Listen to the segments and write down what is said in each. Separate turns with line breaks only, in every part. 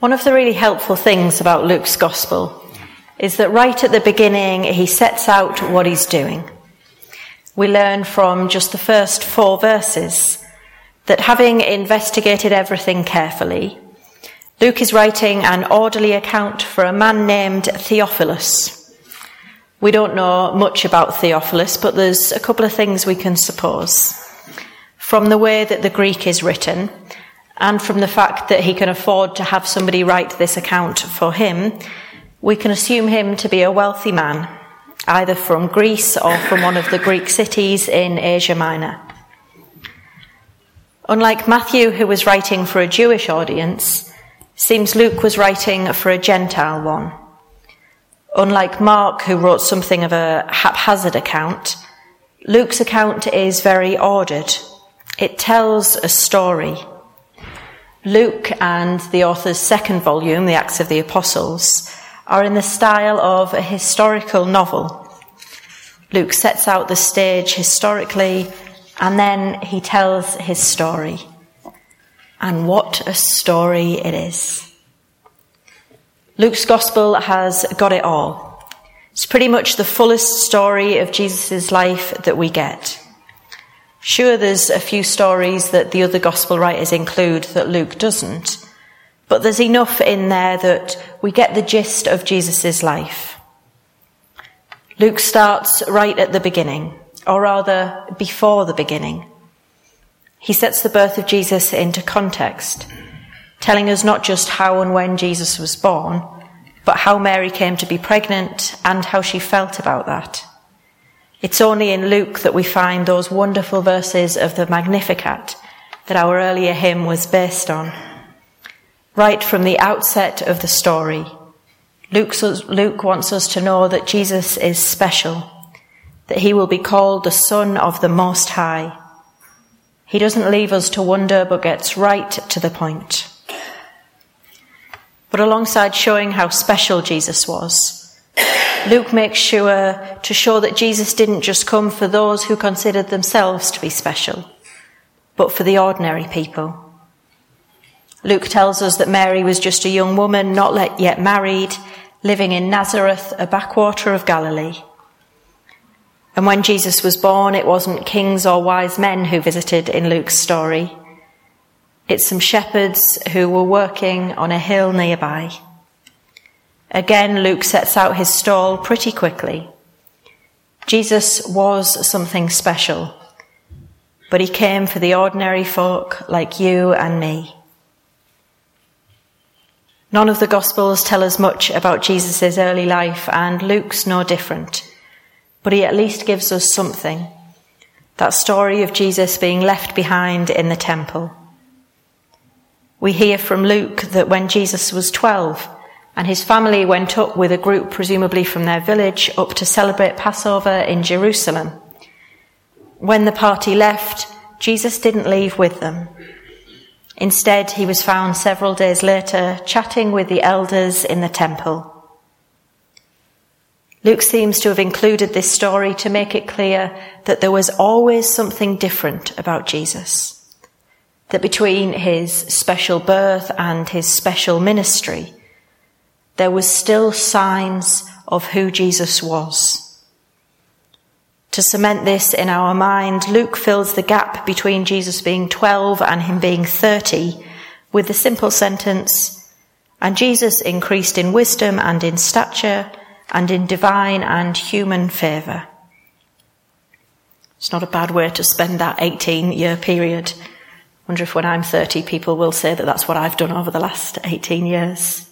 One of the really helpful things about Luke's Gospel is that right at the beginning he sets out what he's doing. We learn from just the first 4 verses that having investigated everything carefully, Luke is writing an orderly account for a man named Theophilus. We don't know much about Theophilus, but there's a couple of things we can suppose. From the way that the Greek is written, and from the fact that he can afford to have somebody write this account for him, we can assume him to be a wealthy man, either from Greece or from one of the Greek cities in Asia Minor. Unlike Matthew, who was writing for a Jewish audience, seems Luke was writing for a Gentile one. Unlike Mark, who wrote something of a haphazard account, Luke's account is very ordered. It tells a story. Luke and the author's second volume, The Acts of the Apostles, are in the style of a historical novel. Luke sets out the stage historically, and then he tells his story. And what a story it is. Luke's Gospel has got it all. It's pretty much the fullest story of Jesus' life that we get. Sure, there's a few stories that the other Gospel writers include that Luke doesn't, but there's enough in there that we get the gist of Jesus' life. Luke starts right at the beginning, or rather, before the beginning. He sets the birth of Jesus into context, telling us not just how and when Jesus was born, but how Mary came to be pregnant and how she felt about that. It's only in Luke that we find those wonderful verses of the Magnificat that our earlier hymn was based on. Right from the outset of the story, Luke wants us to know that Jesus is special, that he will be called the Son of the Most High. He doesn't leave us to wonder, but gets right to the point. But alongside showing how special Jesus was, Luke makes sure to show that Jesus didn't just come for those who considered themselves to be special, but for the ordinary people. Luke tells us that Mary was just a young woman, not yet married, living in Nazareth, a backwater of Galilee. And when Jesus was born, it wasn't kings or wise men who visited in Luke's story. It's some shepherds who were working on a hill nearby. Again, Luke sets out his stall pretty quickly. Jesus was something special, but he came for the ordinary folk like you and me. None of the Gospels tell us much about Jesus' early life, and Luke's no different. But he at least gives us something. That story of Jesus being left behind in the temple. We hear from Luke that when Jesus was 12 and his family went up with a group presumably from their village up to celebrate Passover in Jerusalem. When the party left, Jesus didn't leave with them. Instead, he was found several days later chatting with the elders in the temple. Luke seems to have included this story to make it clear that there was always something different about Jesus. That between his special birth and his special ministry, there was still signs of who Jesus was. To cement this in our mind, Luke fills the gap between Jesus being 12 and him being 30 with the simple sentence, and Jesus increased in wisdom and in stature and in divine and human favour. It's not a bad way to spend that 18-year period. I wonder if when I'm 30, people will say that that's what I've done over the last 18 years.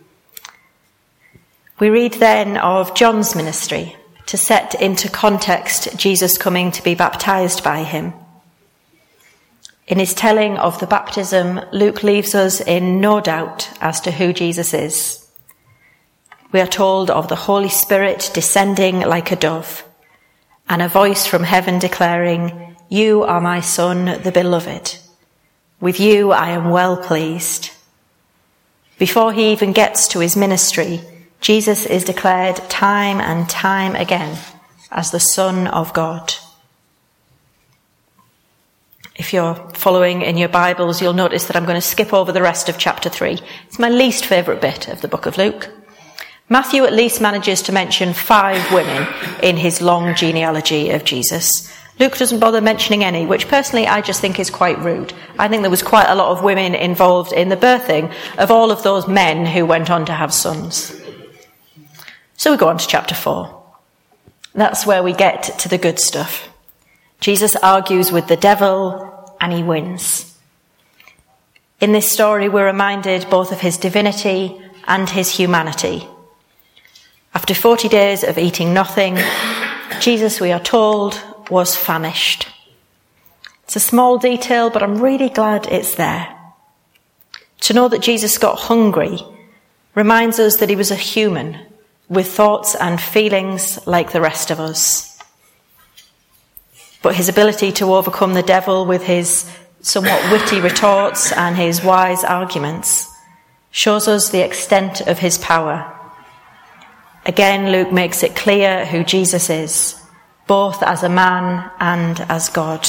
We read then of John's ministry to set into context Jesus coming to be baptized by him. In his telling of the baptism, Luke leaves us in no doubt as to who Jesus is. We are told of the Holy Spirit descending like a dove, and a voice from heaven declaring, "You are my Son, the beloved. With you I am well pleased." Before he even gets to his ministry, Jesus is declared time and time again as the Son of God. If you're following in your Bibles, you'll notice that I'm going to skip over the rest of chapter 3. It's my least favourite bit of the book of Luke. Matthew at least manages to mention 5 women in his long genealogy of Jesus. Luke doesn't bother mentioning any, which personally I just think is quite rude. I think there was quite a lot of women involved in the birthing of all of those men who went on to have sons. So we go on to chapter 4. That's where we get to the good stuff. Jesus argues with the devil and he wins. In this story, we're reminded both of his divinity and his humanity. After 40 days of eating nothing, Jesus, we are told, was famished. It's a small detail, but I'm really glad it's there. To know that Jesus got hungry reminds us that he was a human with thoughts and feelings like the rest of us. But his ability to overcome the devil with his somewhat witty retorts and his wise arguments shows us the extent of his power. Again, Luke makes it clear who Jesus is, both as a man and as God.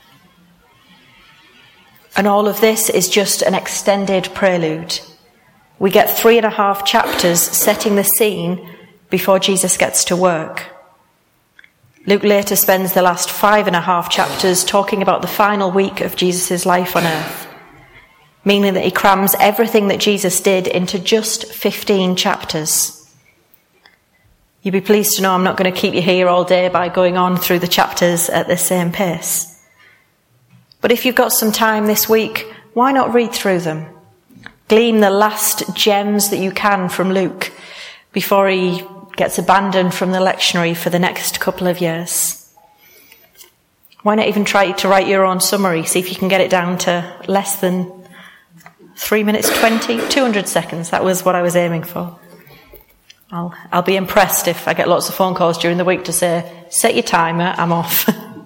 And all of this is just an extended prelude. We get 3.5 chapters setting the scene before Jesus gets to work. Luke later spends the last 5.5 chapters talking about the final week of Jesus' life on earth, meaning that he crams everything that Jesus did into just 15 chapters. You'll be pleased to know I'm not going to keep you here all day by going on through the chapters at the same pace. But if you've got some time this week, why not read through them? Glean the last gems that you can from Luke before he gets abandoned from the lectionary for the next couple of years. Why not even try to write your own summary? See if you can get it down to less than 3 minutes 20, 200 seconds. That was what I was aiming for. I'll be impressed if I get lots of phone calls during the week to say, set your timer, I'm off.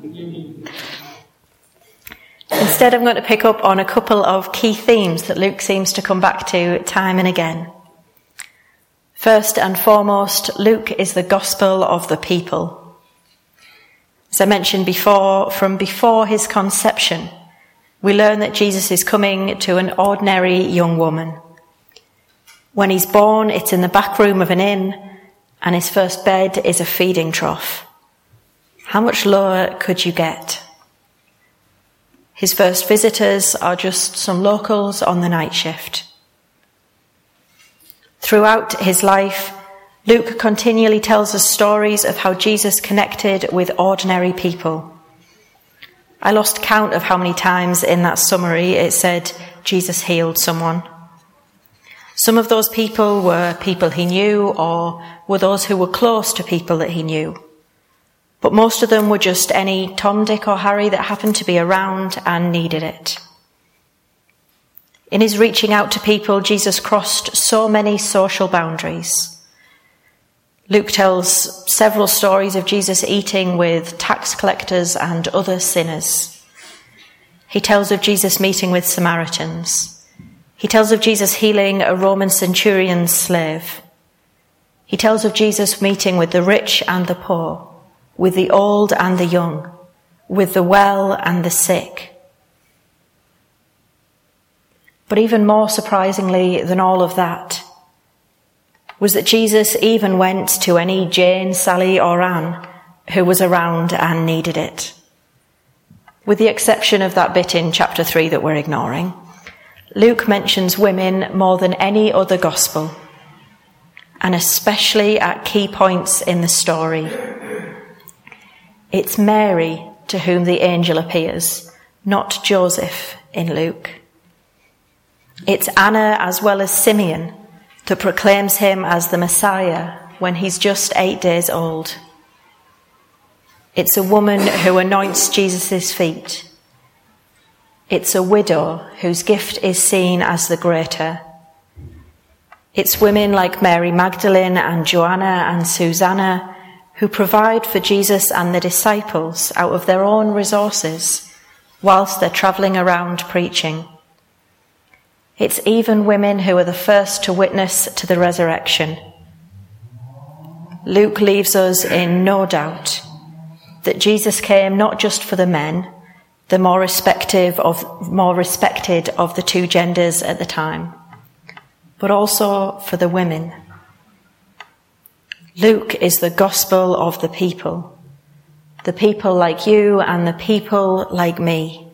Instead, I'm going to pick up on a couple of key themes that Luke seems to come back to time and again. First and foremost, Luke is the gospel of the people. As I mentioned before, from before his conception, we learn that Jesus is coming to an ordinary young woman. When he's born, it's in the back room of an inn, and his first bed is a feeding trough. How much lower could you get? His first visitors are just some locals on the night shift. Throughout his life, Luke continually tells us stories of how Jesus connected with ordinary people. I lost count of how many times in that summary it said Jesus healed someone. Some of those people were people he knew or were those who were close to people that he knew. But most of them were just any Tom, Dick or Harry that happened to be around and needed it. In his reaching out to people, Jesus crossed so many social boundaries. Luke tells several stories of Jesus eating with tax collectors and other sinners. He tells of Jesus meeting with Samaritans. He tells of Jesus healing a Roman centurion's slave. He tells of Jesus meeting with the rich and the poor, with the old and the young, with the well and the sick. But even more surprisingly than all of that was that Jesus even went to any Jane, Sally or Anne who was around and needed it. With the exception of that bit in chapter 3 that we're ignoring, Luke mentions women more than any other gospel, and especially at key points in the story. It's Mary to whom the angel appears, not Joseph in Luke. It's Anna as well as Simeon that proclaims him as the Messiah when he's just 8 days old. It's a woman who anoints Jesus' feet. It's a widow whose gift is seen as the greater. It's women like Mary Magdalene and Joanna and Susanna who provide for Jesus and the disciples out of their own resources whilst they're travelling around preaching. It's even women who are the first to witness to the resurrection. Luke leaves us in no doubt that Jesus came not just for the men, the more respected of the two genders at the time, but also for the women. Luke is the gospel of the people like you and the people like me.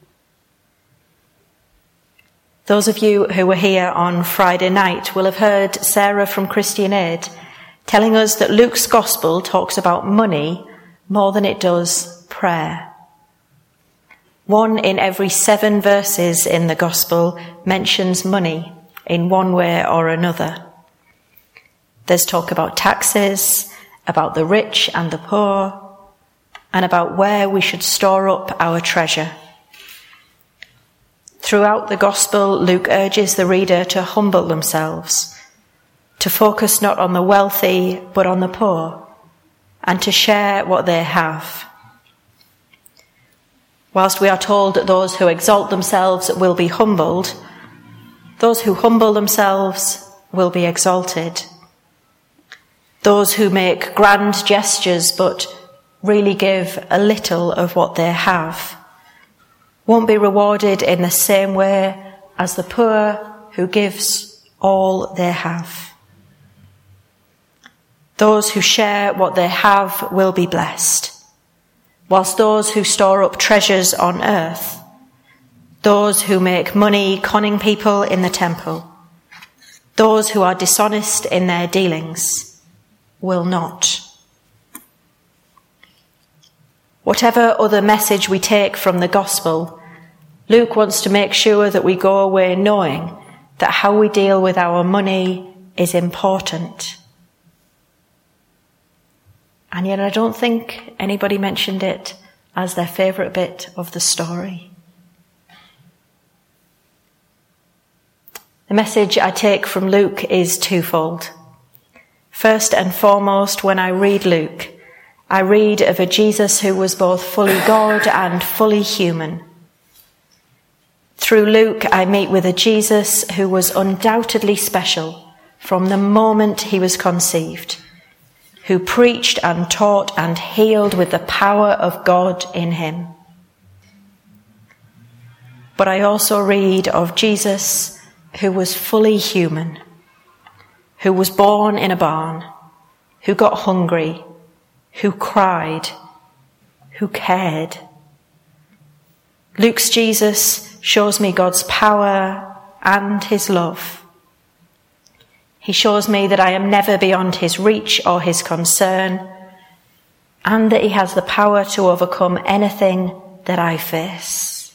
Those of you who were here on Friday night will have heard Sarah from Christian Aid telling us that Luke's gospel talks about money more than it does prayer. 1 in every 7 verses in the gospel mentions money in one way or another. There's talk about taxes, about the rich and the poor, and about where we should store up our treasure. Throughout the gospel, Luke urges the reader to humble themselves, to focus not on the wealthy but on the poor, and to share what they have. Whilst we are told that those who exalt themselves will be humbled, those who humble themselves will be exalted. Those who make grand gestures but really give a little of what they have won't be rewarded in the same way as the poor who gives all they have. Those who share what they have will be blessed, whilst those who store up treasures on earth, those who make money conning people in the temple, those who are dishonest in their dealings, will not. Whatever other message we take from the gospel, Luke wants to make sure that we go away knowing that how we deal with our money is important. And yet I don't think anybody mentioned it as their favourite bit of the story. The message I take from Luke is twofold. First and foremost, when I read Luke, I read of a Jesus who was both fully God and fully human. Through Luke, I meet with a Jesus who was undoubtedly special from the moment he was conceived, who preached and taught and healed with the power of God in him. But I also read of Jesus who was fully human, who was born in a barn, who got hungry, who cried, who cared. Luke's Jesus shows me God's power and his love. He shows me that I am never beyond his reach or his concern, and that he has the power to overcome anything that I face.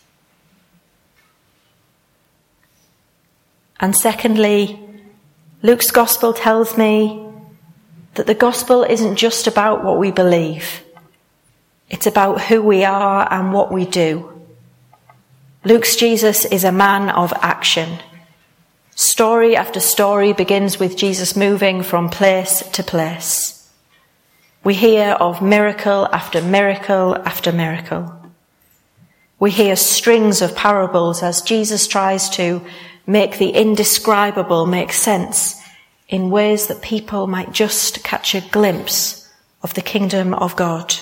And secondly, Luke's gospel tells me that the gospel isn't just about what we believe. It's about who we are and what we do. Luke's Jesus is a man of action. Story after story begins with Jesus moving from place to place. We hear of miracle after miracle after miracle. We hear strings of parables as Jesus tries to make the indescribable make sense in ways that people might just catch a glimpse of the kingdom of God.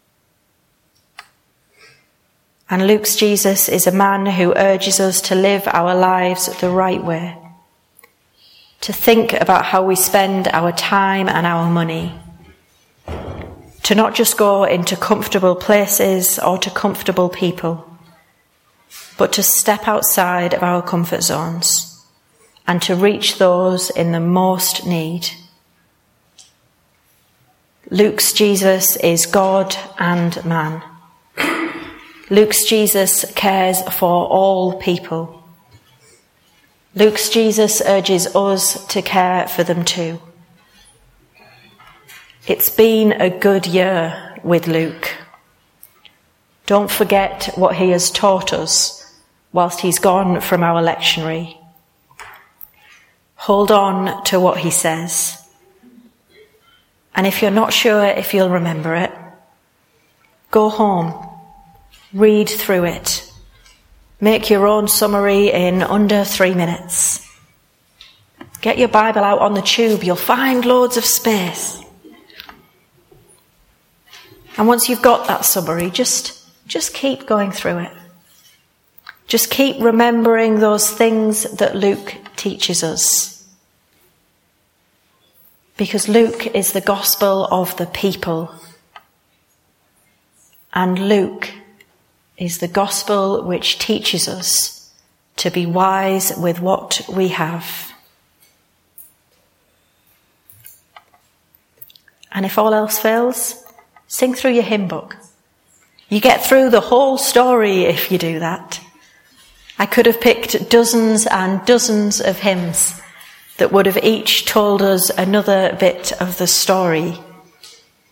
And Luke's Jesus is a man who urges us to live our lives the right way, to think about how we spend our time and our money, to not just go into comfortable places or to comfortable people, but to step outside of our comfort zones and to reach those in the most need. Luke's Jesus is God and man. Luke's Jesus cares for all people. Luke's Jesus urges us to care for them too. It's been a good year with Luke. Don't forget what he has taught us whilst he's gone from our lectionary. Hold on to what he says. And if you're not sure if you'll remember it, go home, read through it, make your own summary in under 3 minutes. Get your Bible out on the tube, you'll find loads of space. And once you've got that summary, just just keep going through it. Just keep remembering those things that Luke teaches us. Because Luke is the gospel of the people. And Luke is the gospel which teaches us to be wise with what we have. And if all else fails, sing through your hymn book. You get through the whole story if you do that. I could have picked dozens and dozens of hymns that would have each told us another bit of the story.